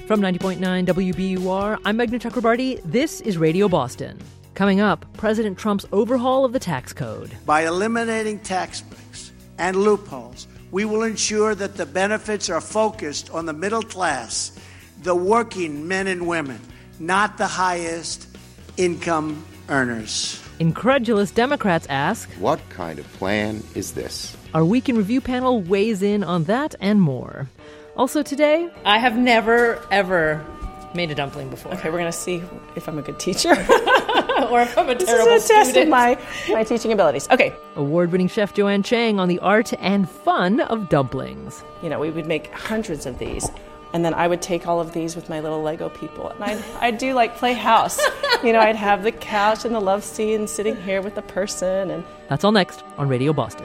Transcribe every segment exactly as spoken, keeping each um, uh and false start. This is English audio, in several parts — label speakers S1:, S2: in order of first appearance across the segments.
S1: From ninety point nine W B U R, I'm Meghna Chakrabarti. This is Radio Boston. Coming up, President Trump's overhaul of the tax code.
S2: By eliminating tax breaks and loopholes, we will ensure that the benefits are focused on the middle class, the working men and women, not the highest income earners.
S1: Incredulous Democrats ask,
S3: what kind of plan is this?
S1: Our Week in Review panel weighs in on that and more. Also today,
S4: I have never, ever made a dumpling before.
S5: Okay, we're going to see if I'm a good teacher.
S4: Or if I'm a
S5: this
S4: terrible
S5: is a test
S4: student.
S5: of my, my teaching abilities. Okay.
S1: award-winning chef Joanne Chang on the art and fun of dumplings.
S5: You know, we would make hundreds of these. And then I would take all of these with my little Lego people. And I'd, I'd do like play house. You know, I'd have the couch and the love seat and sitting here with the person. And
S1: That's all next on Radio Boston.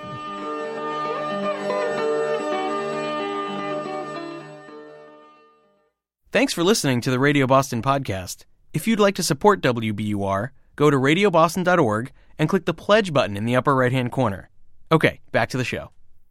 S6: Thanks for listening to the Radio Boston podcast. If you'd like to support W B U R, go to radio boston dot org and click the pledge button in the upper right-hand corner. Okay, back to the show.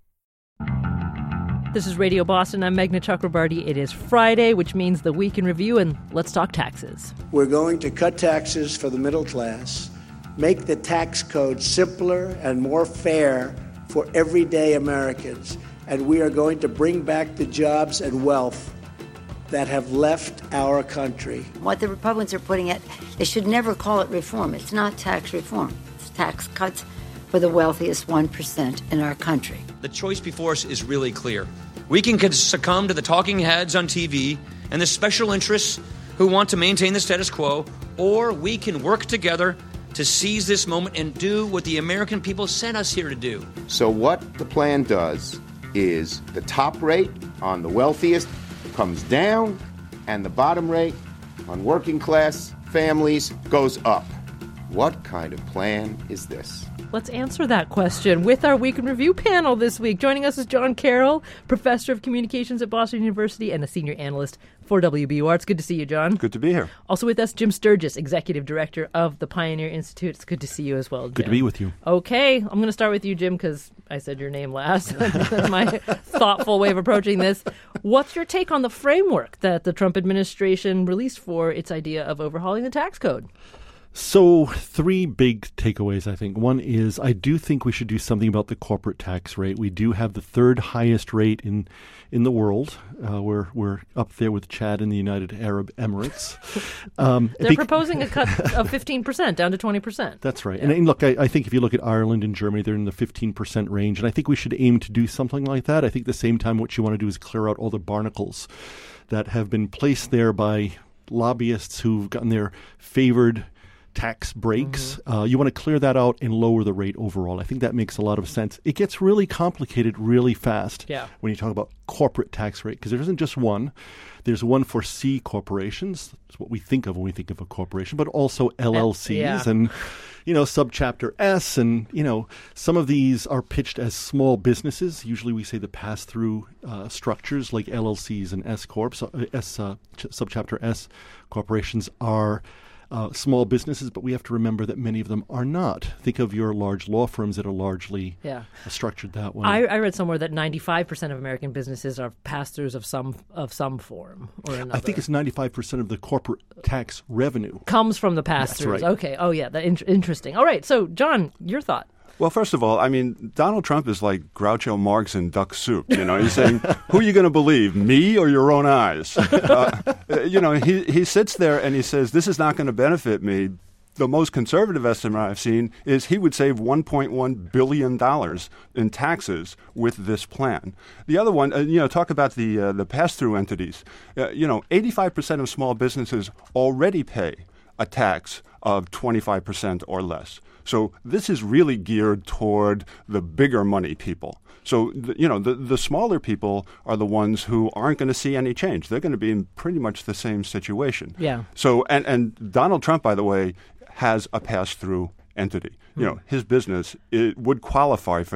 S1: This is Radio Boston. I'm Meghna Chakrabarti. It is Friday, which means the Week in Review, and let's talk taxes.
S2: We're going to cut taxes for the middle class, make the tax code simpler and more fair for everyday Americans, and we are going to bring back the jobs and wealth that have left our country.
S7: What the Republicans are putting it, they should never call it reform. It's not tax reform. It's tax cuts for the wealthiest one percent in our country.
S8: The choice before us is really clear. We can succumb to the talking heads on T V and the special interests who want to maintain the status quo, or we can work together to seize this moment and do what the American people sent us here to do.
S3: So what the plan does is the top rate on the wealthiest comes down, and the bottom rate on working class families goes up. What kind of plan is this?
S1: Let's answer that question with our Week in Review panel this week. Joining us is John Carroll, professor of communications at Boston University and a senior analyst for W B U R. It's good to see you, John.
S9: Good to be here.
S1: Also with us, Jim Sturgis, executive director of the Pioneer Institute. It's good to see you as well, Jim.
S9: Good to be with you.
S1: Okay, I'm going to start with you, Jim, because I said your name last. That's my thoughtful way of approaching this. What's your take on the framework that the Trump administration released for its idea of overhauling the tax code?
S9: So three big takeaways, I think. One is I do think we should do something about the corporate tax rate. We do have the third highest rate in in the world. Uh, we're we're up there with Chad and the United Arab Emirates. Um,
S1: They're bec- proposing a cut of fifteen percent down to twenty percent.
S9: That's right.
S1: Yeah.
S9: And, and look, I, I think if you look at Ireland and Germany, they're in the fifteen percent range. And I think we should aim to do something like that. I think at the same time what you want to do is clear out all the barnacles that have been placed there by lobbyists who've gotten their favored tax breaks. Mm-hmm. Uh, you want to clear that out and lower the rate overall. I think that makes a lot of sense. It gets really complicated really fast
S1: yeah.
S9: when you talk about corporate tax rate, because there isn't just one. There's one for C corporations. That's what we think of when we think of a corporation, but also L L Cs
S1: yeah.
S9: and, you know, subchapter S. And, you know, some of these are pitched as small businesses. Usually we say the pass-through uh, structures like L L Cs and S Corps, so, uh, S, uh, ch- subchapter S corporations are Uh, small businesses, but we have to remember that many of them are not. Think of your large law firms that are largely
S1: yeah.
S9: structured that way.
S1: I, I read somewhere that ninety-five percent of American businesses are pass-throughs of some of some form or another.
S9: I think it's ninety-five percent of the corporate tax revenue
S1: comes from the pass-throughs.
S9: That's right.
S1: Okay. Oh, yeah. That in- interesting. All right. So, John, your thought.
S9: Well, first of all, I mean, Donald Trump is like Groucho Marx in Duck Soup. You know, he's saying, who are you going to believe, me or your own eyes? Uh, you know, he, he sits there and he says, this is not going to benefit me. The most conservative estimate I've seen is he would save one point one billion dollars in taxes with this plan. The other one, uh, you know, talk about the, uh, the pass-through entities. Uh, you know, eighty-five percent of small businesses already pay a tax of twenty-five percent or less. So this is really geared toward the bigger money people. So, the, you know, the, the smaller people are the ones who aren't going to see any change. They're going to be in pretty much the same situation.
S1: Yeah.
S9: So, and, and Donald Trump, by the way, has a pass-through entity. You know, his business it would qualify for that.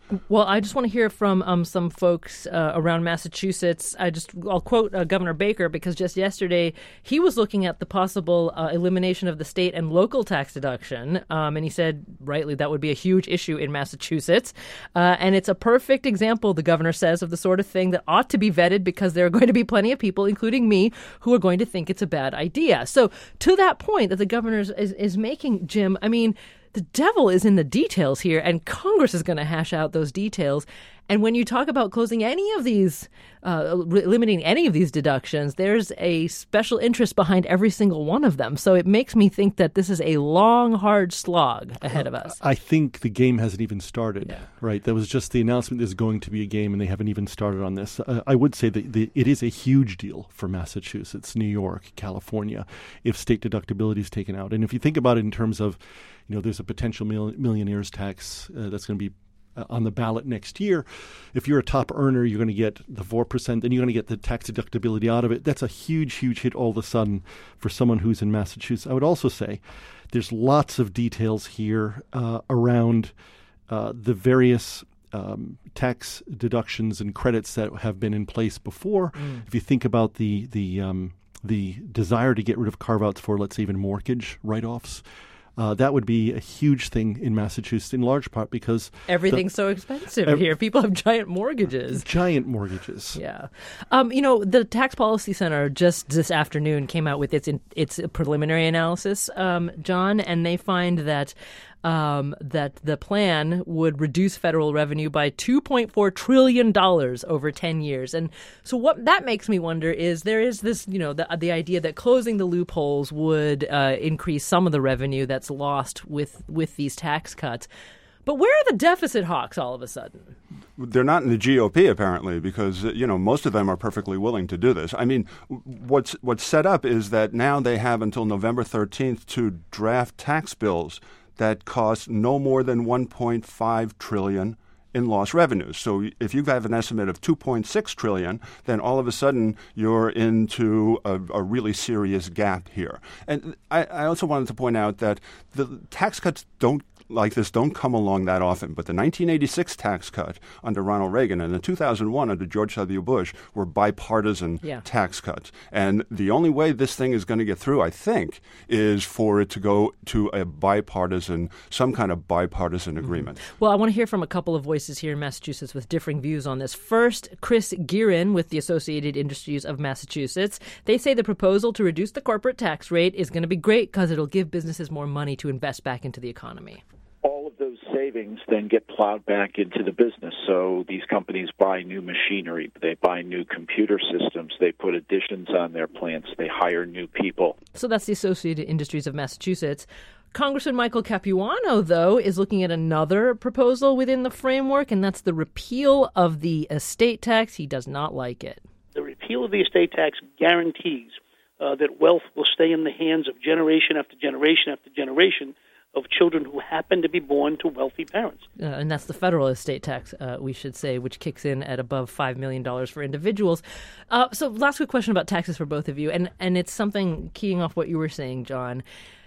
S1: Well, I just want to hear from um, some folks uh, around Massachusetts. I just I'll quote uh, Governor Baker, because just yesterday he was looking at the possible uh, elimination of the state and local tax deduction, um, and he said rightly that would be a huge issue in Massachusetts. Uh, and it's a perfect example, the governor says, of the sort of thing that ought to be vetted, because there are going to be plenty of people, including me, who are going to think it's a bad idea. So to that point that the governor is, is making, Jim, I mean, the devil is in the details here, and Congress is going to hash out those details. And when you talk about closing any of these, uh, limiting any of these deductions, there's a special interest behind every single one of them. So it makes me think that this is a long, hard slog ahead of us.
S10: I think the game hasn't even started,
S1: yeah.
S10: right? That was just the announcement there's going to be a game, and they haven't even started on this. Uh, I would say that the, it is a huge deal for Massachusetts, New York, California, if state deductibility is taken out. And if you think about it in terms of, you know, there's a potential mil- millionaires tax uh, that's going to be uh, on the ballot next year. If you're a top earner, you're going to get the four percent, then you're going to get the tax deductibility out of it. That's a huge, huge hit all of a sudden for someone who's in Massachusetts. I would also say there's lots of details here uh, around uh, the various um, tax deductions and credits that have been in place before. Mm. If you think about the, the, um, the desire to get rid of carve-outs for, let's say, even mortgage write-offs, Uh, that would be a huge thing in Massachusetts, in large part because
S1: everything's
S10: the,
S1: so expensive
S10: ev-
S1: here. People have giant mortgages.
S10: Giant mortgages.
S1: Yeah. Um, you know, the Tax Policy Center just this afternoon came out with its in, its preliminary analysis, um, John, and they find that um, that the plan would reduce federal revenue by two point four trillion dollars over ten years. And so what that makes me wonder is there is this, you know, the, the idea that closing the loopholes would uh, increase some of the revenue that's lost with, with these tax cuts. But where are the deficit hawks all of a sudden?
S9: They're not in the G O P, apparently, because, you know, most of them are perfectly willing to do this. I mean, what's what's set up is that now they have until November thirteenth to draft tax bills that cost no more than one point five trillion dollars in lost revenues. So if you have an estimate of two point six trillion dollars, then all of a sudden you're into a, a really serious gap here. And I, I also wanted to point out that the tax cuts don't like this don't come along that often. But the nineteen eighty-six tax cut under Ronald Reagan and the two thousand one under George W. Bush were bipartisan
S1: yeah.
S9: tax cuts. And the only way this thing is going to get through, I think, is for it to go to a bipartisan, some kind of bipartisan mm-hmm. agreement.
S1: Well, I want to hear from a couple of voices here in Massachusetts with differing views on this. First, Chris Gearin with the Associated Industries of Massachusetts. They say the proposal to reduce the corporate tax rate is going to be great because it'll give businesses more money to invest back into the economy.
S11: All of those savings then get plowed back into the business. So these companies buy new machinery, they buy new computer systems, they put additions on their plants, they hire new people.
S1: So that's the Associated Industries of Massachusetts. Congressman Michael Capuano, though, is looking at another proposal within the framework, and that's the repeal of the estate tax. He does not like it.
S12: The repeal of the estate tax guarantees uh, that wealth will stay in the hands of generation after generation after generation of children who happen to be born to wealthy parents.
S1: Uh, and that's the federal estate tax, uh, we should say, which kicks in at above five million dollars for individuals. Uh, so last quick question about taxes for both of you, and, and it's something keying off what you were saying, John.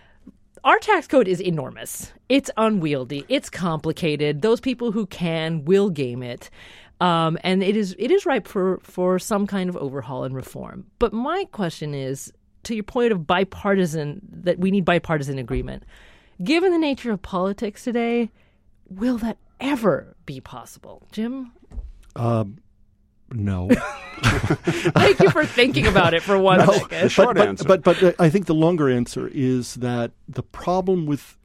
S1: Our tax code is enormous. It's unwieldy. It's complicated. Those people who can will game it. Um, and it is it is ripe for, for some kind of overhaul and reform. But my question is, to your point of bipartisan, that we need bipartisan agreement, given the nature of politics today, will that ever be possible? Jim?
S10: Uh, no.
S1: Thank you for thinking about it for one
S10: no,
S1: second.
S9: The short
S10: but,
S9: answer.
S10: But, but, but I think the longer answer is that the problem with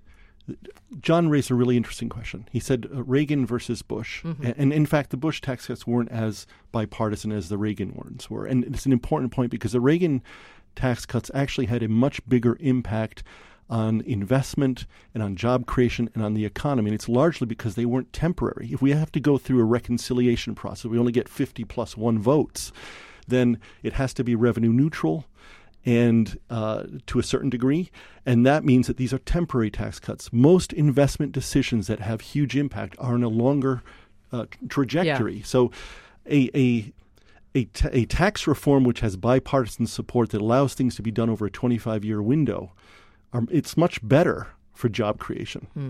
S10: John raised a really interesting question. He said uh, Reagan versus Bush. Mm-hmm. And, and in fact, the Bush tax cuts weren't as bipartisan as the Reagan ones were. And it's an important point because the Reagan tax cuts actually had a much bigger impact on investment and on job creation and on the economy. And it's largely because they weren't temporary. If we have to go through a reconciliation process, we only get fifty plus one votes, then it has to be revenue neutral and uh, to a certain degree. And that means that these are temporary tax cuts. Most investment decisions that have huge impact are in a longer uh, trajectory. Yeah. So a, a A, ta- a tax reform which has bipartisan support that allows things to be done over a twenty-five year window, um, it's much better for job creation.
S1: Hmm.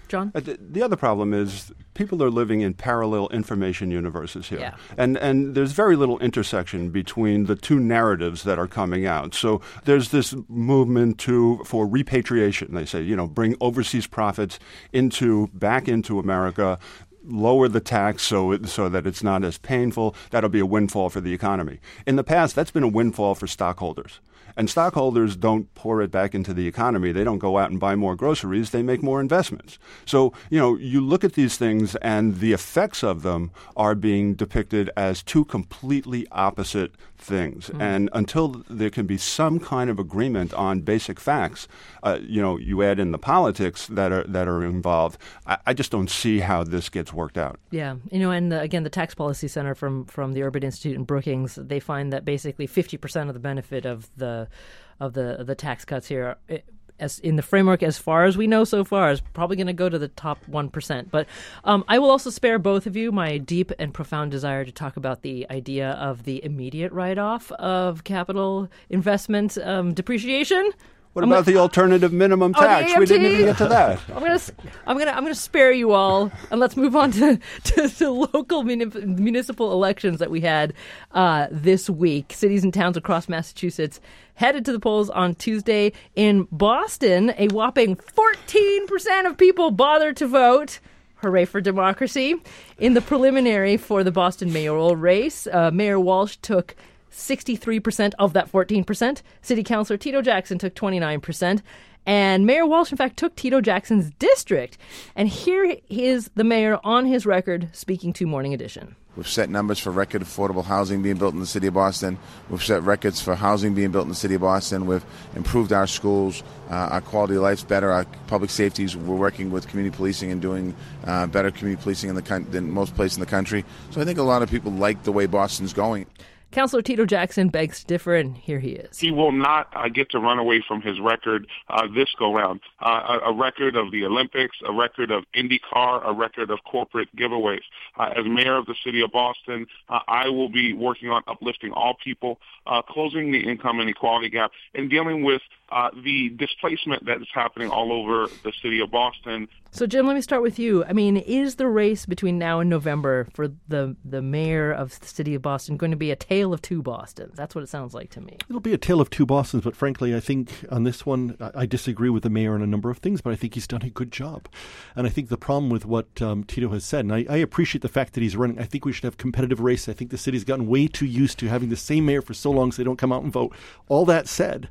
S1: John?
S9: Uh, the, the other problem is people are living in parallel information universes here.
S1: Yeah.
S9: And and there's very little intersection between the two narratives that are coming out. So there's this movement to for repatriation. They say, you know, bring overseas profits into back into America, lower the tax so it, so that it's not as painful. That'll be a windfall for the economy. In the past, that's been a windfall for stockholders. And stockholders don't pour it back into the economy. They don't go out and buy more groceries. They make more investments. So, you know, you look at these things and the effects of them are being depicted as two completely opposite things. Mm. And until there can be some kind of agreement on basic facts, uh, you know, you add in the politics that are that are involved, I, I just don't see how this gets worked out.
S1: Yeah. You know, and the, again, the Tax Policy Center from, from the Urban Institute in Brookings, they find that basically fifty percent of the benefit of the of the the tax cuts here, it, as in the framework, as far as we know so far, is probably going to go to the top one percent. But um, I will also spare both of you my deep and profound desire to talk about the idea of the immediate write-off of capital investment um, depreciation.
S9: What
S1: I'm
S9: about
S1: gonna,
S9: the alternative minimum tax?
S1: Oh,
S9: we didn't even get to that.
S1: I'm gonna, I'm gonna, I'm gonna spare you all, and let's move on to to, to local muni- municipal elections that we had uh, this week. Cities and towns across Massachusetts headed to the polls on Tuesday. In Boston, a whopping fourteen percent of people bothered to vote. Hooray for democracy! In the preliminary for the Boston mayoral race, uh, Mayor Walsh took sixty-three percent of that fourteen percent. City Councilor Tito Jackson took twenty-nine percent. And Mayor Walsh, in fact, took Tito Jackson's district. And here is the mayor on his record speaking to Morning Edition.
S13: We've set numbers for record affordable housing being built in the city of Boston. We've set records for housing being built in the city of Boston. We've improved our schools. Uh, our quality of life's better. Our public safeties, we're working with community policing and doing uh, better community policing in the con- than most places in the country. So I think a lot of people like the way Boston's going.
S1: Councilor Tito Jackson begs to differ, and here he is.
S14: He will not uh, get to run away from his record uh, this go-round. Uh, a, a record of the Olympics, a record of IndyCar, a record of corporate giveaways. Uh, as mayor of the city of Boston, uh, I will be working on uplifting all people, uh, closing the income inequality gap, and dealing with uh, the displacement that is happening all over the city of Boston.
S1: So, Jim, let me start with you. I mean, is the race between now and November for the the mayor of the city of Boston going to be a tale of two Bostons? That's what it sounds like to me.
S10: It'll be a tale of two Bostons, but frankly, I think on this one, I disagree with the mayor on a number of things, but I think he's done a good job. And I think the problem with what um, Tito has said, and I, I appreciate the fact that he's running, I think we should have competitive race. I think the city's gotten way too used to having the same mayor for so long so they don't come out and vote. All that said,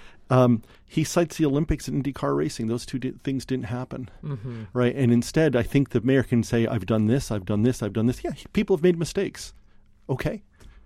S10: Um, he cites the Olympics and IndyCar racing. Those two di- things didn't happen, mm-hmm. right? And instead, I think the mayor can say, I've done this, I've done this, I've done this. Yeah, people have made mistakes. Okay.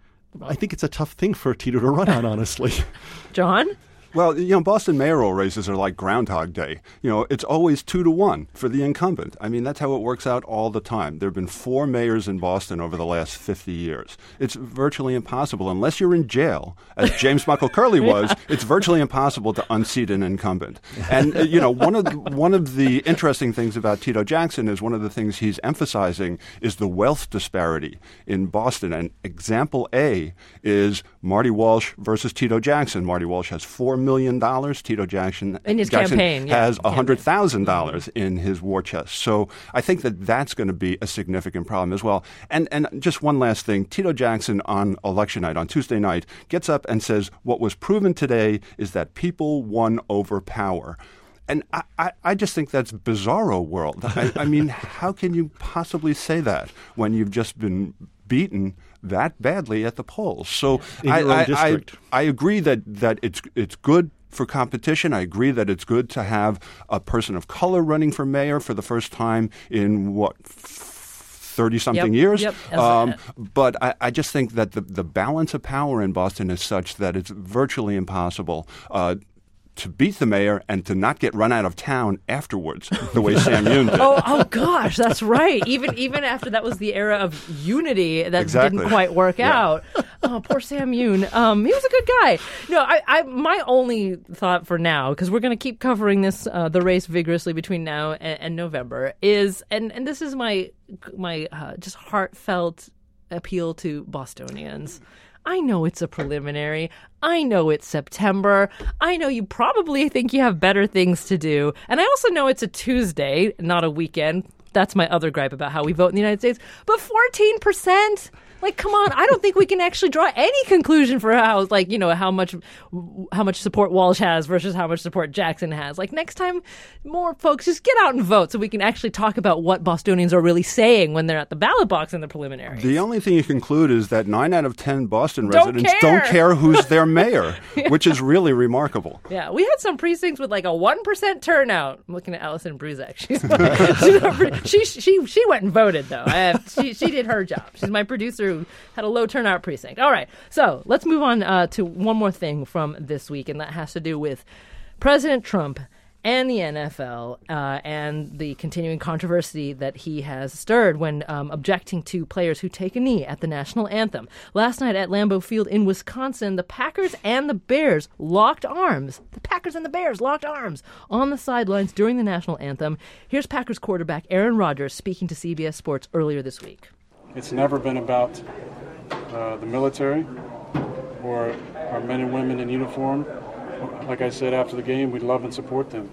S10: I think it's a tough thing for Tito to run on, honestly.
S1: John?
S9: Well, you know, Boston mayoral races are like Groundhog Day. You know, it's always two to one for the incumbent. I mean, that's how it works out all the time. There have been four mayors in Boston over the last fifty years. It's virtually impossible, unless you're in jail, as James Michael Curley was, yeah. It's virtually impossible to unseat an incumbent. And, uh, you know, one of, the, one of the interesting things about Tito Jackson is one of the things he's emphasizing is the wealth disparity in Boston. And example A is Marty Walsh versus Tito Jackson. Marty Walsh has four million dollars. Tito Jackson,
S1: in his
S9: Jackson
S1: campaign, yeah,
S9: has one hundred thousand dollars in his war chest. So I think that that's going to be a significant problem as well. And and just one last thing. Tito Jackson on election night, on Tuesday night, gets up and says, what was proven today is that people won over power. And I, I, I just think that's bizarro world. I, I mean, how can you possibly say that when you've just been beaten that badly at the polls? So I, I, I, I agree that, that it's it's good for competition. I agree that it's good to have a person of color running for mayor for the first time in, what, thirty-something
S1: yep,
S9: years.
S1: Yep,
S9: um, but I, I just think that the, the balance of power in Boston is such that it's virtually impossible uh, to beat the mayor and to not get run out of town afterwards, the way Sam Yoon did.
S1: Oh, oh gosh, that's right. Even even after that was the era of unity that
S9: exactly.
S1: didn't quite work
S9: yeah.
S1: out. Oh, poor Sam Yoon. Um, he was a good guy. No, I, I my only thought for now, because we're going to keep covering this uh, the race vigorously between now and, and November, is and and this is my my uh, just heartfelt appeal to Bostonians. I know it's a preliminary. I know it's September. I know you probably think you have better things to do. And I also know it's a Tuesday, not a weekend. That's my other gripe about how we vote in the United States. But fourteen percent? Like, come on, I don't think we can actually draw any conclusion for how, like, you know, how much how much support Walsh has versus how much support Jackson has. Like, next time, more folks just get out and vote so we can actually talk about what Bostonians are really saying when they're at the ballot box in the preliminary.
S9: The only thing you conclude is that nine out of ten Boston
S1: Don't
S9: residents
S1: care.
S9: don't care who's their mayor,
S1: Yeah.
S9: which is really remarkable.
S1: Yeah, we had some precincts with like a one percent turnout. I'm looking at Allison Bruzak. She's my, she's, she, she, she went and voted, though. I have, she, she did her job. She's my producer who had a low turnout precinct. All right, so let's move on uh, to one more thing from this week, and that has to do with President Trump and the N F L uh, and the continuing controversy that he has stirred when um, objecting to players who take a knee at the national anthem. Last night at Lambeau Field in Wisconsin, the Packers and the Bears locked arms. The Packers and the Bears locked arms on the sidelines during the national anthem. Here's Packers quarterback Aaron Rodgers speaking to C B S Sports earlier this week.
S15: It's never been about uh, the military or our men and women in uniform. Like I said after the game, we love and support them.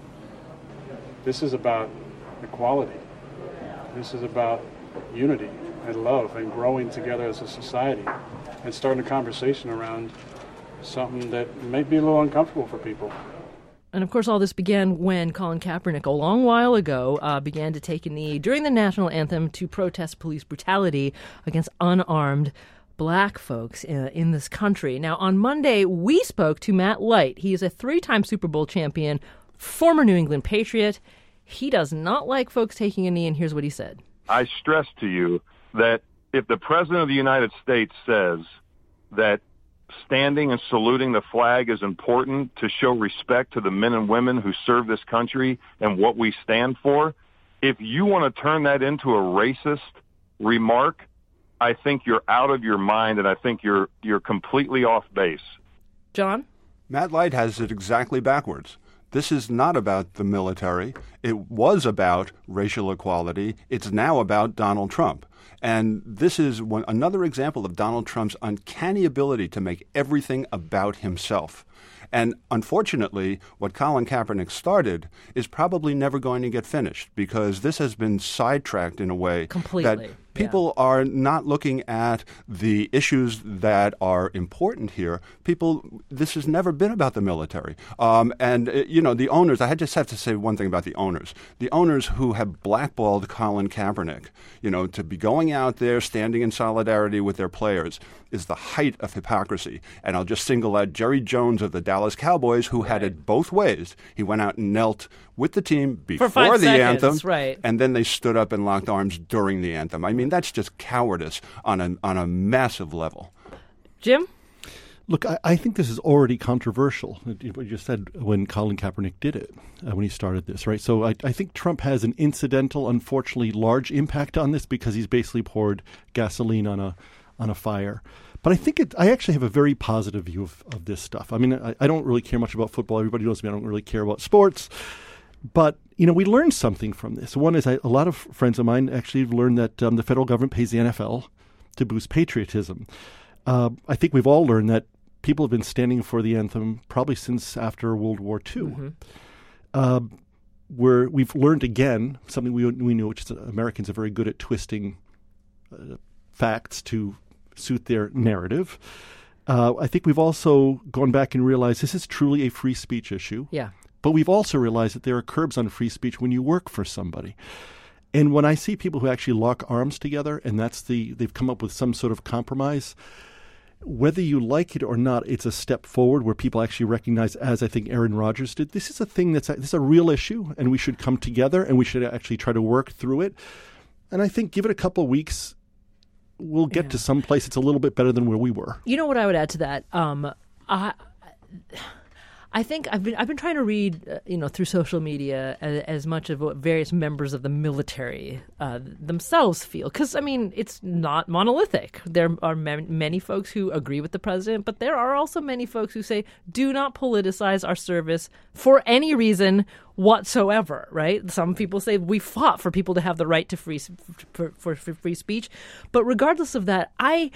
S15: This is about equality. This is about unity and love and growing together as a society and starting a conversation around something that may be a little uncomfortable for people.
S1: And, of course, all this began when Colin Kaepernick, a long while ago, uh, began to take a knee during the national anthem to protest police brutality against unarmed black folks uh, in this country. Now, on Monday, we spoke to Matt Light. He is a three-time Super Bowl champion, former New England Patriot. He does not like folks taking a knee, and here's what he said.
S16: I stress to you that if the President of the United States says that standing and saluting the flag is important to show respect to the men and women who serve this country and what we stand for, if you want to turn that into a racist remark, I think you're out of your mind, and I think you're you're completely off base.
S1: John?
S9: Matt Light has it exactly backwards. This is not about the military. It was about racial equality. It's now about Donald Trump. And this is one, another example of Donald Trump's uncanny ability to make everything about himself. And unfortunately, what Colin Kaepernick started is probably never going to get finished because this has been sidetracked in a way
S1: Completely.
S9: that people yeah. are not looking at the issues that are important here. People, this has never been about the military. Um, and, uh, you know, the owners, I just have to say one thing about the owners. The owners who have blackballed Colin Kaepernick, you know, to be going out there standing in solidarity with their players is the height of hypocrisy. And I'll just single out Jerry Jones of the Dallas Cowboys, who right. had it both ways. He went out and knelt with the team before
S1: For
S9: the
S1: seconds,
S9: anthem,
S1: right.
S9: and then they stood up and locked arms during the anthem. I mean, that's just cowardice on a on a massive level.
S1: Jim?
S10: Look, I, I think this is already controversial, what you just said when Colin Kaepernick did it, uh, when he started this, right? So I, I think Trump has an incidental, unfortunately, large impact on this because he's basically poured gasoline on a on a fire. But I think it, I actually have a very positive view of, of this stuff. I mean, I, I don't really care much about football. Everybody knows me. I don't really care about sports. But, you know, we learned something from this. One is I, a lot of friends of mine actually learned that um, the federal government pays the N F L to boost patriotism. Uh, I think we've all learned that people have been standing for the anthem probably since after World War Two. Mm-hmm. Uh, where we've learned again something we we knew, which is that Americans are very good at twisting uh, facts to suit their narrative. Uh, I think we've also gone back and realized this is truly a free speech issue.
S1: Yeah.
S10: But we've also realized that there are curbs on free speech when you work for somebody. And when I see people who actually lock arms together, and that's the they've come up with some sort of compromise, whether you like it or not, it's a step forward where people actually recognize, as I think Aaron Rodgers did, this is a thing that's a, this is a real issue, and we should come together and we should actually try to work through it. And I think give it a couple of weeks, we'll get yeah. to some place it's a little bit better than where we were.
S1: You know what I would add to that? Um, I, I think I've been I've been trying to read, uh, you know, through social media as, as much of what various members of the military uh, themselves feel, because I mean it's not monolithic. There are ma- many folks who agree with the president, but there are also many folks who say do not politicize our service for any reason whatsoever. Right? Some people say we fought for people to have the right to free for, for, for free speech, but regardless of that, I.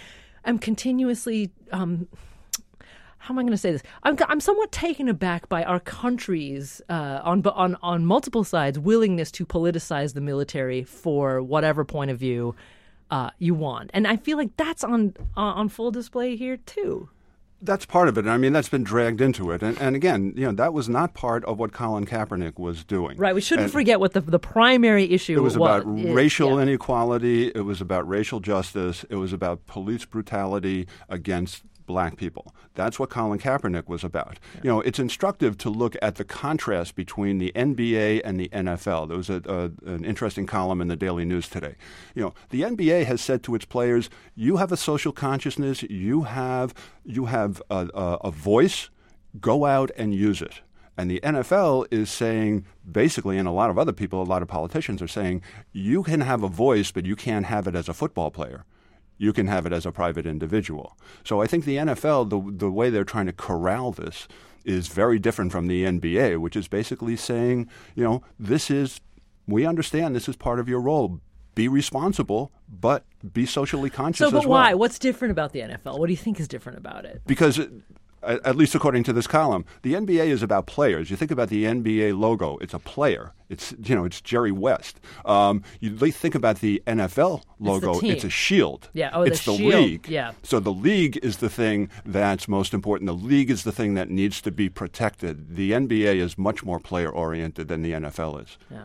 S1: am continuously. Um, How am I going to say this? I'm, I'm somewhat taken aback by our country's, uh, on on on multiple sides, willingness to politicize the military for whatever point of view uh, you want, and I feel like that's on on full display here too.
S9: That's part of it. I mean, that's been dragged into it. And, and again, you know, that was not part of what Colin Kaepernick was doing.
S1: Right. We shouldn't
S9: and
S1: forget what the the primary issue was.
S9: It was about
S1: was.
S9: racial
S1: yeah.
S9: inequality. It was about racial justice. It was about police brutality against black people. That's what Colin Kaepernick was about. Yeah. You know, it's instructive to look at the contrast between the N B A and the N F L. There was a, a, an interesting column in the Daily News today. You know, the N B A has said to its players, you have a social consciousness, you have you have a, a, a voice, go out and use it. And the N F L is saying, basically, and a lot of other people, a lot of politicians are saying, you can have a voice, but you can't have it as a football player. You can have it as a private individual. So I think the N F L, the the way they're trying to corral this is very different from the N B A, which is basically saying, you know, this is, we understand this is part of your role. Be responsible, but be socially conscious
S1: so, but
S9: as well.
S1: why? What's different about the N F L? What do you think is different about it?
S9: Because it, at least according to this column, the N B A is about players. You think about the N B A logo; it's a player. It's you know, it's Jerry West. Um, you think about the N F L logo;
S1: it's,
S9: it's a shield.
S1: Yeah, oh,
S9: it's
S1: the,
S9: the
S1: shield.
S9: league.
S1: Yeah.
S9: So the league is the thing that's most important. The league is the thing that needs to be protected. The N B A is much more player oriented than the N F L is.
S1: Yeah.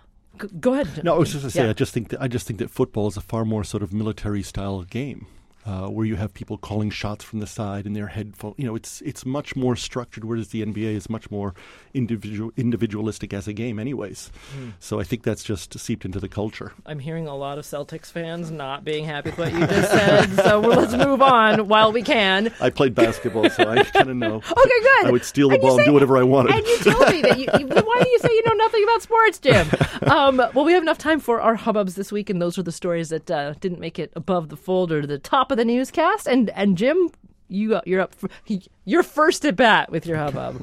S1: Go ahead.
S10: No, I was just going to say,
S1: yeah.
S10: I just think that, I just think that football is a far more sort of military style game, uh, where you have people calling shots from the side in their headphone. You know, it's it's much more structured, whereas the N B A is much more individual individualistic as a game, anyways. Mm. So I think that's just seeped into the culture.
S1: I'm hearing a lot of Celtics fans not being happy with what you just said. So well, let's move on while we can.
S10: I played basketball, so I kind of know.
S1: Okay, good.
S10: I would steal the
S1: and
S10: ball
S1: say,
S10: and do whatever I wanted.
S1: And you told me that. You, you, why do you say you know nothing about sports, Jim? Um, well, we have enough time for our hubbubs this week, and those were the stories that uh, didn't make it above the fold or to the top of the newscast. And and Jim, you you're up. For, you're first at bat with your hubbub.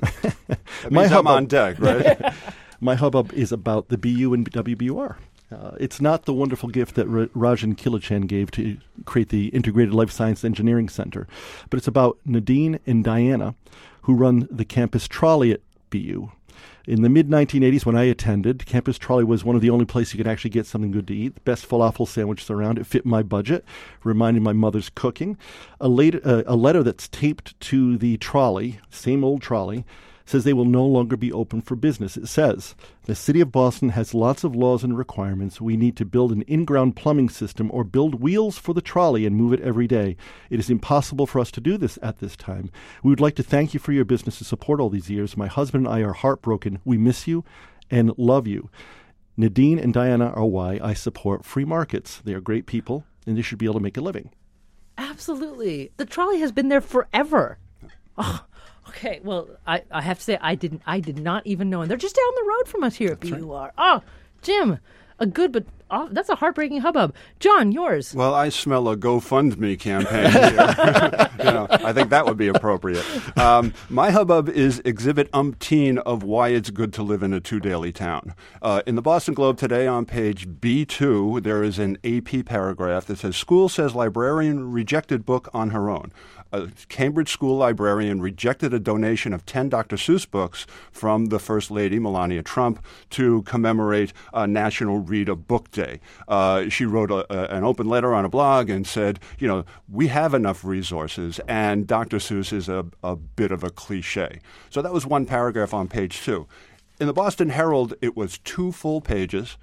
S9: My hubbub on deck, right?
S10: My hubbub is about the B U and W B U R. Uh, it's not the wonderful gift that R- Rajan Kilachan gave to create the Integrated Life Science Engineering Center, but it's about Nadine and Diana, who run the campus trolley at B U. In the mid nineteen eighties, when I attended, Campus Trolley was one of the only places you could actually get something good to eat. The best falafel sandwiches around. It fit my budget, reminded my mother's cooking. A, later, uh, a letter that's taped to the trolley, same old trolley, says they will no longer be open for business. It says, the city of Boston has lots of laws and requirements. We need to build an in-ground plumbing system or build wheels for the trolley and move it every day. It is impossible for us to do this at this time. We would like to thank you for your business and support all these years. My husband and I are heartbroken. We miss you and love you. Nadine and Diana are why I support free markets. They are great people, and they should be able to make a living.
S1: Absolutely. The trolley has been there forever. Oh. Okay, well, I, I have to say I didn't I did not even know, and they're just down the road from us here at B U R. Right. Oh, Jim, a good but oh, that's a heartbreaking hubbub. John, yours.
S9: Well, I smell a GoFundMe campaign here. you know, I think that would be appropriate. Um, my hubbub is exhibit umpteen of why it's good to live in a two-daily town. Uh, in the Boston Globe today on page B two, there is an A P paragraph that says, school says librarian rejected book on her own. A Cambridge school librarian rejected a donation of ten Doctor Seuss books from the First Lady, Melania Trump, to commemorate uh, National Read a Book Day. Uh, she wrote a, a, an open letter on a blog and said, you know, we have enough resources, and Doctor Seuss is a, a bit of a cliche. So that was one paragraph on page two. In the Boston Herald, it was two full pages,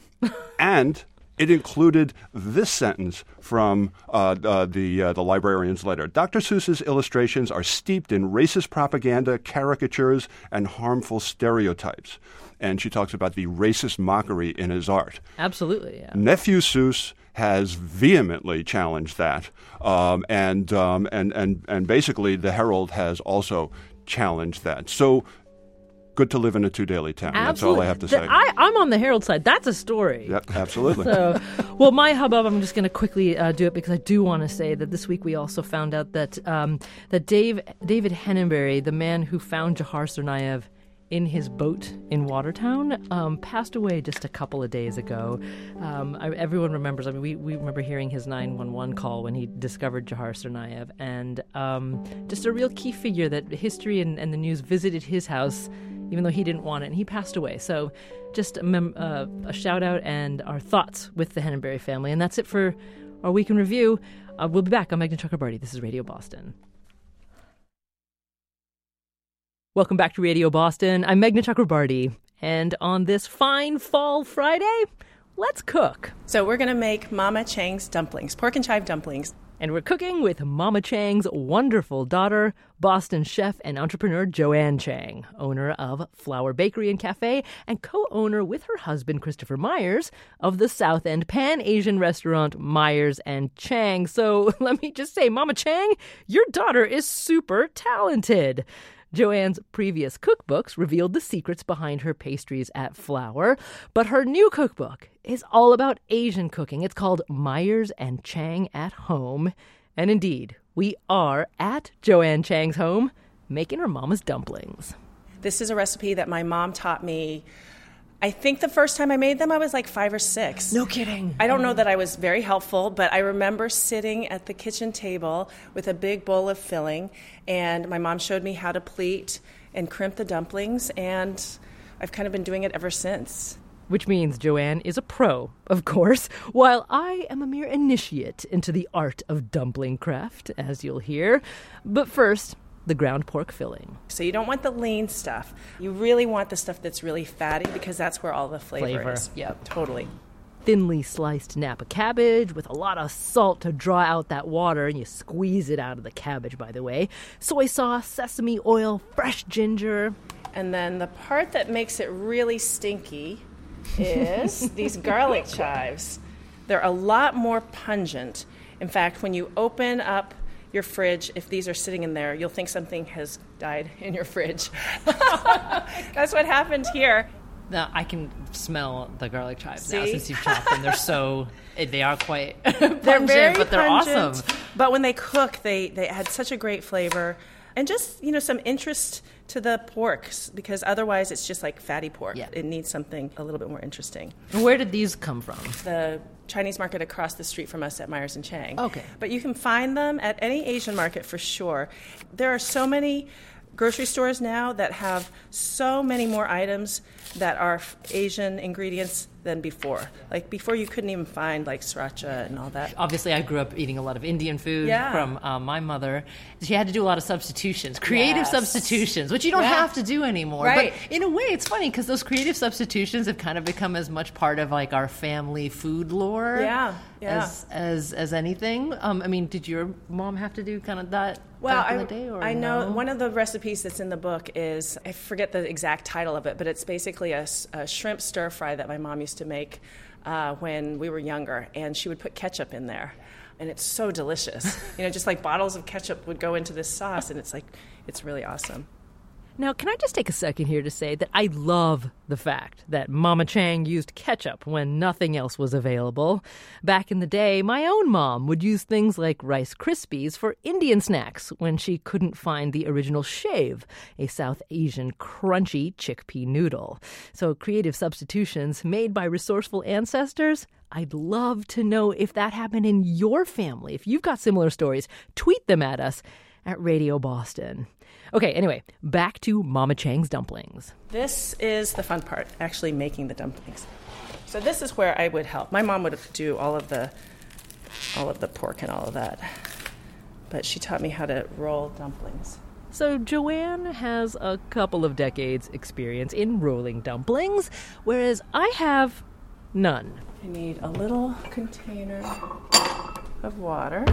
S9: and it included this sentence from uh, uh, the uh, the librarian's letter. Doctor Seuss's illustrations are steeped in racist propaganda, caricatures, and harmful stereotypes. And she talks about the racist mockery in his art.
S1: Absolutely, yeah.
S9: Nephew Seuss has vehemently challenged that. Um, and, um, and, and, and basically, the Herald has also challenged that. So good to live in a two-daily town.
S1: Absolutely.
S9: That's all I have to say.
S1: I, I'm on the Herald side. That's a story.
S9: Yep, absolutely.
S1: So, well, my hubbub, I'm just going to quickly uh, do it because I do want to say that this week we also found out that um, that Dave David Henneberry, the man who found Jahar Tsarnaev in his boat in Watertown, um, passed away just a couple of days ago. Um, I, everyone remembers, I mean, we, we remember hearing his nine one one call when he discovered Dzhokhar Tsarnaev, and um, just a real key figure that history and, and the news visited his house, even though he didn't want it, and he passed away. So just a, mem- uh, a shout out and our thoughts with the Henneberry family. And that's it for our Week in Review. Uh, we'll be back. I'm Meghna Chakrabarty. This is Radio Boston. Welcome back to Radio Boston. I'm Meghna Chakrabarty, and on this fine fall Friday, let's cook.
S5: So we're going to make Mama Chang's dumplings, pork and chive dumplings.
S1: And we're cooking with Mama Chang's wonderful daughter, Boston chef and entrepreneur Joanne Chang, owner of Flower Bakery and Cafe and co-owner with her husband, Christopher Myers, of the South End Pan-Asian restaurant Myers and Chang. So let me just say, Mama Chang, your daughter is super talented. Joanne's previous cookbooks revealed the secrets behind her pastries at Flower, but her new cookbook is all about Asian cooking. It's called Myers and Chang at Home. And indeed, we are at Joanne Chang's home, making her mama's dumplings.
S5: This is a recipe that my mom taught me. I think the first time I made them, I was like five or six.
S1: No kidding.
S5: I don't know that I was very helpful, but I remember sitting at the kitchen table with a big bowl of filling, and my mom showed me how to pleat and crimp the dumplings, and I've kind of been doing it ever since.
S1: Which means Joanne is a pro, of course, while I am a mere initiate into the art of dumpling craft, as you'll hear. But first, the ground pork filling.
S5: So you don't want the lean stuff. You really want the stuff that's really fatty because that's where all the flavor,
S1: Flavor.
S5: is.
S1: Yep.
S5: Totally.
S1: Thinly sliced Napa cabbage with a lot of salt to draw out that water, and you squeeze it out of the cabbage, by the way. Soy sauce, sesame oil, fresh ginger.
S5: And then the part that makes it really stinky is these garlic chives. They're a lot more pungent. In fact, when you open up your fridge, if these are sitting in there, you'll think something has died in your fridge. That's what happened here.
S4: Now, I can smell the garlic chives
S5: See?
S4: now since you've chopped them. They're so, they are quite
S5: They're
S4: pungent,
S5: very
S4: but they're
S5: pungent,
S4: awesome.
S5: But when they cook, they, they add such a great flavor. And just, you know, some interest to the pork, because otherwise it's just like fatty pork.
S4: Yeah.
S5: It needs something a little bit more interesting.
S4: Where did these come from?
S5: The Chinese market across the street from us at Myers and Chang.
S4: Okay.
S5: But you can find them at any Asian market for sure. There are so many grocery stores now that have so many more items that are Asian ingredients than before. Like before, you couldn't even find like sriracha and all that.
S4: Obviously, I grew up eating a lot of Indian food
S5: Yeah.
S4: from uh, my mother. She had to do a lot of substitutions, creative
S5: Yes.
S4: substitutions, which you don't
S5: Yeah.
S4: have to do anymore.
S5: Right.
S4: But in a way, it's funny because those creative substitutions have kind of become as much part of like our family food lore
S5: Yeah, yeah.
S4: as as as anything. Um, I mean, did your mom have to do kind of that
S5: Well,
S4: back
S5: I,
S4: in the day? Or
S5: I know
S4: no?
S5: one of the recipes that's in the book is, I forget the exact title of it, but it's basically a, s- a shrimp stir fry that my mom used to make uh, when we were younger, and she would put ketchup in there. And it's so delicious. You know, just like bottles of ketchup would go into this sauce, and it's like, it's really awesome.
S1: Now, can I just take a second here to say that I love the fact that Mama Chang used ketchup when nothing else was available. Back in the day, my own mom would use things like Rice Krispies for Indian snacks when she couldn't find the original shave, a South Asian crunchy chickpea noodle. So creative substitutions made by resourceful ancestors. I'd love to know if that happened in your family. If you've got similar stories, tweet them at us at Radio Boston. Okay, anyway, back to Mama Chang's dumplings.
S5: This is the fun part, actually making the dumplings. So this is where I would help. My mom would do all of the all of the pork and all of that. But she taught me how to roll dumplings.
S1: So Joanne has a couple of decades experience in rolling dumplings, whereas I have none.
S5: You need a little container of water.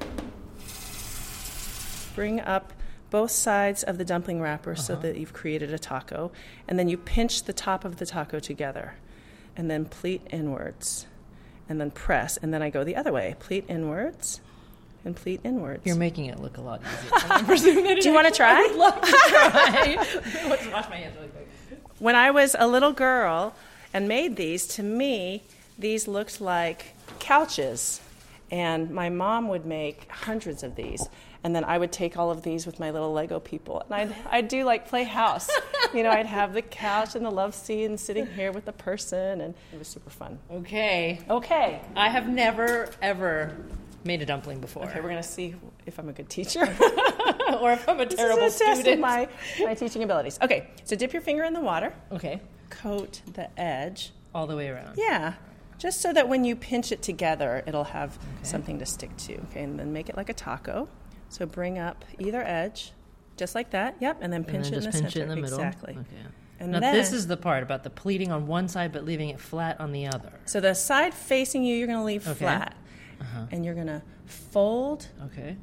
S5: Bring up both sides of the dumpling wrapper uh-huh. so that you've created a taco, and then you pinch the top of the taco together, and then pleat inwards, and then press, and then I go the other way. Pleat inwards, and pleat inwards.
S4: You're making it look a lot easier. I presume that
S5: Do you want to try?
S4: I would love to try. Let's wash my hands really quick.
S5: When I was a little girl and made these, to me, these looked like couches. And my mom would make hundreds of these. And then I would take all of these with my little Lego people, and I'd, I'd do like play house. You know, I'd have the couch and the love seat and sitting here with the person, and it was super fun.
S1: Okay.
S5: Okay.
S1: I have never, ever made a dumpling before.
S5: Okay, we're going to see if I'm a good teacher.
S1: Or if I'm a terrible
S5: this is a test
S1: student.
S5: of my, my teaching abilities. Okay, so dip your finger in the water.
S1: Okay.
S5: Coat the edge.
S1: All the way around.
S5: Yeah. Just so that when you pinch it together, it'll have okay. something to stick to. Okay, and then make it like a taco. So bring up either edge, just like that. Yep, and then pinch
S1: and then
S5: it in
S1: just
S5: the
S1: pinch
S5: center.
S1: It in the middle.
S5: Exactly.
S1: Okay.
S5: And
S1: now
S5: then,
S1: this is the part about the pleating on one side but leaving it flat on the other.
S5: So the side facing you, you're going to leave
S1: okay.
S5: flat.
S1: Uh-huh.
S5: And you're going to fold.
S1: Okay.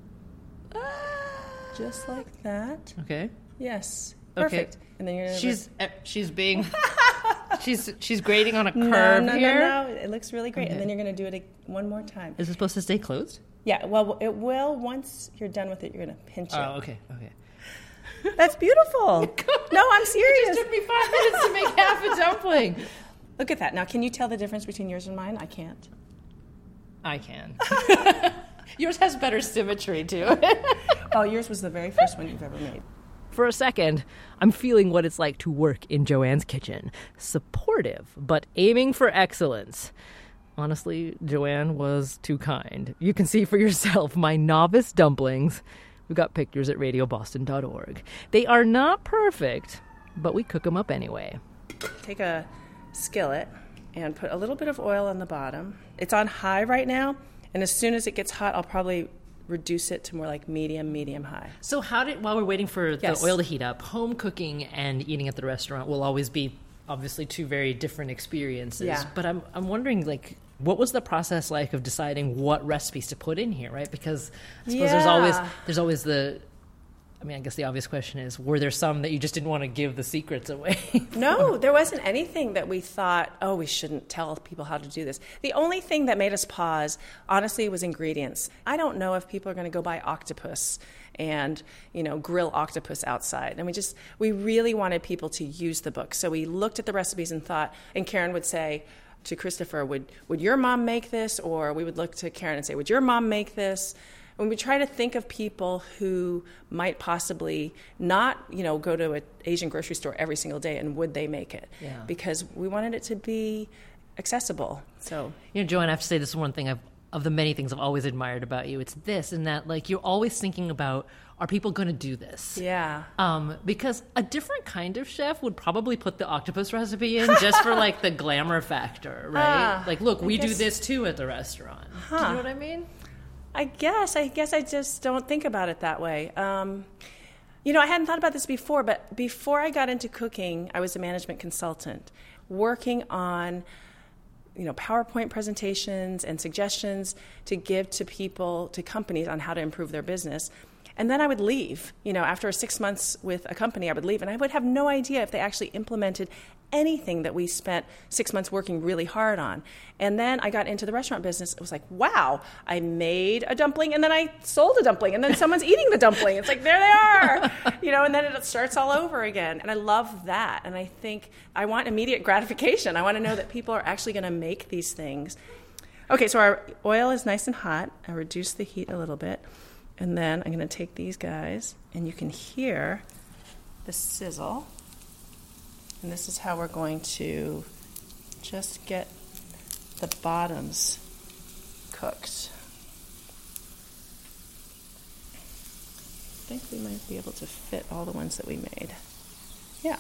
S5: Just like that.
S1: Okay.
S5: Yes. Perfect.
S1: Okay.
S5: And then you're gonna
S1: she's uh, she's being she's she's grading on a curve
S5: no, no,
S1: here.
S5: No, no, it looks really great.
S1: Okay.
S5: And then you're going to do it one more time.
S1: Is it supposed to stay closed?
S5: Yeah. Well, it will once you're done with it. You're going to pinch it.
S1: Oh, okay. Okay.
S5: That's beautiful. No, I'm serious.
S1: It just took me five minutes to make half a dumpling.
S5: Look at that. Now, can you tell the difference between yours and mine? I can't.
S1: I can. Yours has better symmetry too.
S5: Oh, yours was the very first one you've ever made.
S1: For a second, I'm feeling what it's like to work in Joanne's kitchen. Supportive, but aiming for excellence. Honestly, Joanne was too kind. You can see for yourself my novice dumplings. We've got pictures at radio boston dot org. They are not perfect, but we cook them up anyway.
S5: Take a skillet and put a little bit of oil on the bottom. It's on high right now, and as soon as it gets hot, I'll probably reduce it to more like medium, medium high.
S1: So how did, while we're waiting for the
S5: yes.
S1: oil to heat up, home cooking and eating at the restaurant will always be obviously two very different experiences.
S5: Yeah.
S1: But I'm I'm wondering, like, what was the process like of deciding what recipes to put in here, right? Because I suppose
S5: yeah.
S1: there's always there's always the I mean, I guess the obvious question is, were there some that you just didn't want to give the secrets away?
S5: No, there wasn't anything that we thought, oh, we shouldn't tell people how to do this. The only thing that made us pause, honestly, was ingredients. I don't know if people are going to go buy octopus and, you know, grill octopus outside. And we just, we really wanted people to use the book. So we looked at the recipes and thought, and Karen would say to Christopher, would, would your mom make this? Or we would look to Karen and say, would your mom make this? When we try to think of people who might possibly not, you know, go to an Asian grocery store every single day, and would they make it?
S1: Yeah.
S5: Because we wanted it to be accessible. So,
S1: you know, Joanne, I have to say this is one thing I've, of the many things I've always admired about you. It's this and that, like, you're always thinking about, are people going to do this?
S5: Yeah.
S1: Um, because a different kind of chef would probably put the octopus recipe in just for, like, the glamour factor, right?
S5: Ah,
S1: like, look,
S5: I
S1: we
S5: guess,
S1: do this too at the restaurant.
S5: Huh.
S1: Do you know what I mean?
S5: I guess. I guess I just don't think about it that way. Um, you know, I hadn't thought about this before, but before I got into cooking, I was a management consultant working on, you know, PowerPoint presentations and suggestions to give to people, to companies on how to improve their business. And then I would leave. You know, after six months with a company, I would leave, and I would have no idea if they actually implemented anything that we spent six months working really hard on. And then I got into the restaurant business. It was like, wow, I made a dumpling, and then I sold a dumpling, and then someone's eating the dumpling. It's like, there they are, you know, and then it starts all over again. And I love that. And I think I want immediate gratification. I want to know that people are actually going to make these things. Okay, so our oil is nice and hot. I reduce the heat a little bit. And then I'm going to take these guys, and you can hear the sizzle. And this is how we're going to just get the bottoms cooked. I think we might be able to fit all the ones that we made. Yeah.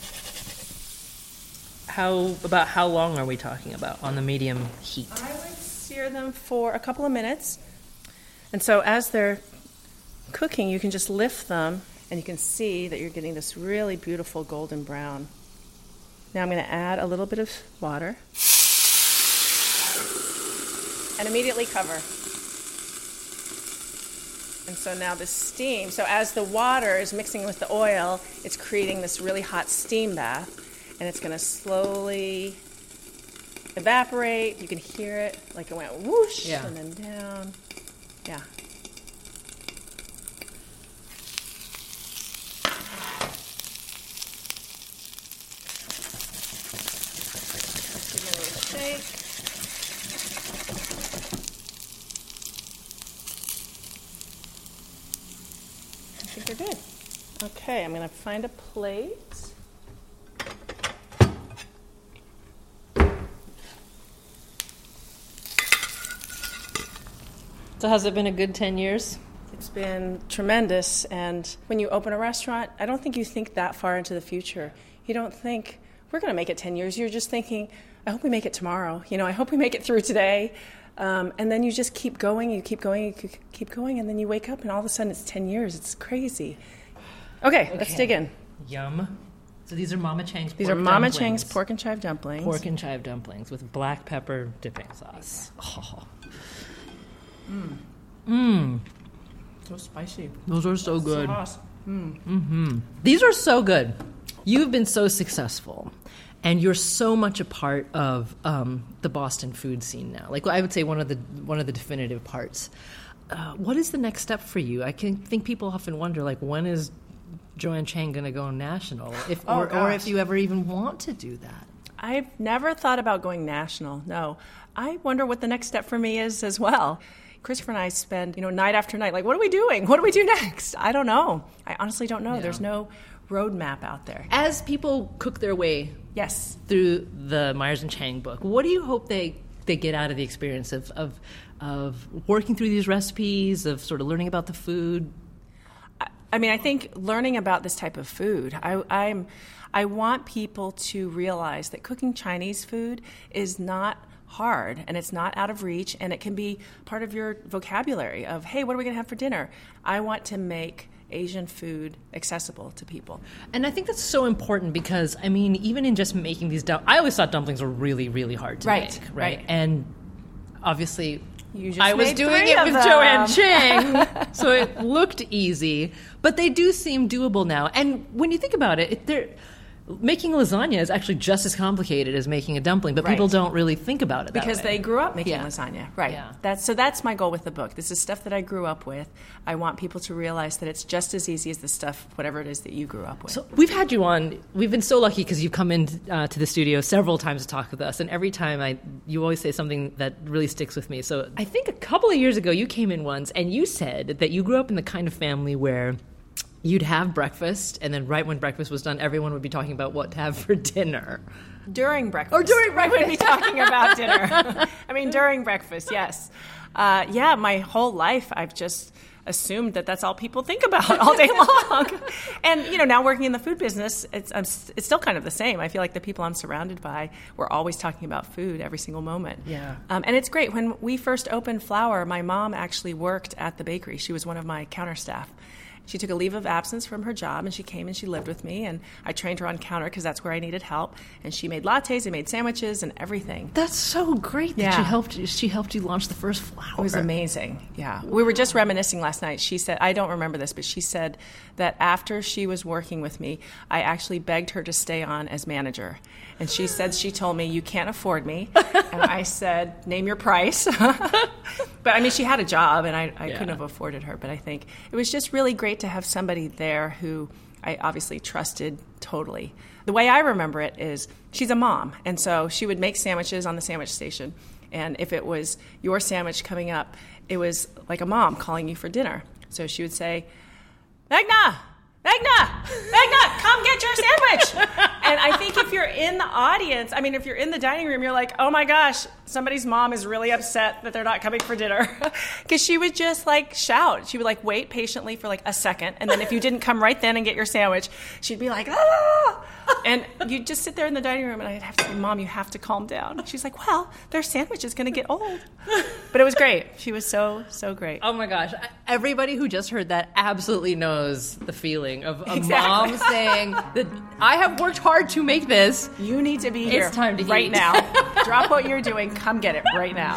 S1: How about how long are we talking about on the medium heat?
S5: I would sear them for a couple of minutes. And so as they're cooking, you can just lift them, and you can see that you're getting this really beautiful golden brown. Now I'm going to add a little bit of water and immediately cover. And so now the steam, so as the water is mixing with the oil, it's creating this really hot steam bath, and it's going to slowly evaporate. You can hear it like it went whoosh,
S1: yeah.
S5: and then down. Yeah. Shake. Okay, I'm going to find a plate.
S1: So has it been a good ten years?
S5: It's been tremendous. And when you open a restaurant, I don't think you think that far into the future. You don't think, we're going to make it ten years. You're just thinking, I hope we make it tomorrow. You know, I hope we make it through today. Um, and then you just keep going, you keep going, you keep going, and then you wake up and all of a sudden it's ten years. It's crazy. Okay, okay. Let's dig in.
S1: Yum. So these are Mama Chang's
S5: These
S1: pork
S5: are Mama
S1: dumplings.
S5: Chang's pork and chive dumplings.
S1: Pork and chive dumplings with black pepper dipping sauce. Oh.
S5: Mmm.
S1: Mmm.
S5: So spicy.
S1: Those are so good.
S5: Sauce. Mm.
S1: Mm-hmm. These are so good. You've been so successful, and you're so much a part of um, the Boston food scene now. Like I would say, one of the one of the definitive parts. Uh, what is the next step for you? I can think people often wonder, like, when is Joanne Chang going to go national, if
S5: Oh,
S1: or, or
S5: gosh.
S1: if you ever even want to do that?
S5: I've never thought about going national, no. I wonder what the next step for me is as well. Christopher and I spend, you know, night after night, like, what are we doing? What do we do next? I don't know. I honestly don't know.
S1: Yeah.
S5: There's no roadmap out there.
S1: As people cook their way
S5: yes.
S1: through the Myers and Chang book, what do you hope they, they get out of the experience of, of, of working through these recipes, of sort of learning about the food?
S5: I mean, I think learning about this type of food, I, I'm, I want people to realize that cooking Chinese food is not hard and it's not out of reach, and it can be part of your vocabulary of, hey, what are we going to have for dinner? I want to make Asian food accessible to people.
S1: And I think that's so important because, I mean, even in just making these dumplings, I always thought dumplings were really, really hard to
S5: Right,
S1: make.
S5: right.
S1: Right. And obviously,
S5: You just
S1: I was
S5: made
S1: doing
S5: three
S1: it
S5: of
S1: with
S5: them.
S1: Joanne Chang, so it looked easy. But they do seem doable now. And when you think about it, it they're, making lasagna is actually just as complicated as making a dumpling, but
S5: Right.
S1: people don't really think about it that
S5: Because
S1: way.
S5: they grew up making
S1: Yeah.
S5: lasagna, right?
S1: Yeah.
S5: That's so. That's my goal with the book. This is stuff that I grew up with. I want people to realize that it's just as easy as the stuff, whatever it is that you grew up with.
S1: So we've had you on. We've been so lucky because you've come in uh, to the studio several times to talk with us, and every time I, you always say something that really sticks with me. So I think a couple of years ago you came in once and you said that you grew up in the kind of family where you'd have breakfast, and then right when breakfast was done, everyone would be talking about what to have for dinner.
S5: During breakfast.
S1: Or during
S5: breakfast. We would be talking about dinner. I mean, during breakfast, yes. Uh, yeah, my whole life I've just assumed that that's all people think about all day long. And, you know, now working in the food business, it's, I'm, it's still kind of the same. I feel like the people I'm surrounded by, we're always talking about food every single moment.
S1: Yeah.
S5: Um, and it's great. When we first opened Flour, my mom actually worked at the bakery. She was one of my counter staff. She took a leave of absence from her job, and she came and she lived with me, and I trained her on counter because that's where I needed help. And she made lattes and made sandwiches and everything.
S1: That's so great that
S5: Yeah.
S1: she helped you. She helped you launch the first Flour.
S5: It was amazing. Yeah. We were just reminiscing last night. She said, I don't remember this, but she said that after she was working with me, I actually begged her to stay on as manager. And she said, she told me, you can't afford me. And I said, name your price. But I mean, she had a job, and I, I
S1: Yeah.
S5: couldn't have afforded her. But I think it was just really great to have somebody there who I obviously trusted totally. The way I remember it is she's a mom, and so she would make sandwiches on the sandwich station. And if it was your sandwich coming up, it was like a mom calling you for dinner. So she would say, Magna! Magna! Magna, come get your sandwich! And I think if you're in the audience, I mean, if you're in the dining room, you're like, oh my gosh, somebody's mom is really upset that they're not coming for dinner. Because she would just like shout. She would like wait patiently for like a second. And then if you didn't come right then and get your sandwich, she'd be like, ah! And you'd just sit there in the dining room, and I'd have to say, Mom, you have to calm down. She's like, well, their sandwich is going to get old. But it was great. She was so, so great.
S1: Oh my gosh. Everybody who just heard that absolutely knows the feeling of a
S5: Exactly.
S1: mom saying that I have worked hard to make this.
S5: You need to be here
S1: It's time to
S5: right
S1: eat.
S5: now. Drop what you're doing. Come get it right now.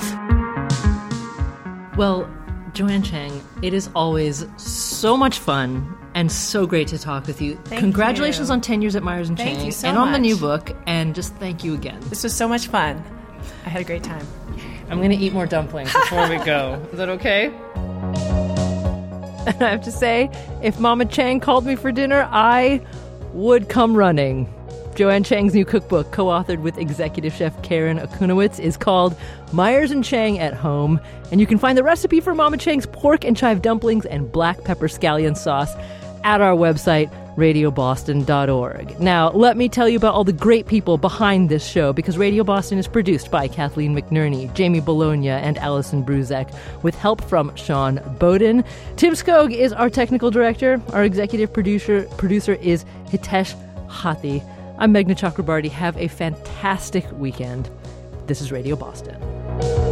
S1: Well, Joanne Chang, it is always so much fun and so great to talk with you.
S5: Thank
S1: Congratulations
S5: you.
S1: on ten years at Myers and
S5: Thank
S1: Chang
S5: you so
S1: and on the
S5: much.
S1: new book, and just thank you again.
S5: This was so much fun. I had a great time.
S1: I'm going to eat more dumplings before we go. Is that okay? And I have to say, if Mama Chang called me for dinner, I would come running. Joanne Chang's new cookbook, co-authored with executive chef Karen Akunowitz, is called Myers and Chang at Home, and you can find the recipe for Mama Chang's pork and chive dumplings and black pepper scallion sauce at our website, radio boston dot org. Now, let me tell you about all the great people behind this show, because Radio Boston is produced by Kathleen McNerney, Jamie Bologna, and Allison Bruzek, with help from Sean Bowden. Tim Skog is our technical director. Our executive producer producer is Hitesh Hathi. I'm Meghna Chakrabarti. Have a fantastic weekend. This is Radio Boston.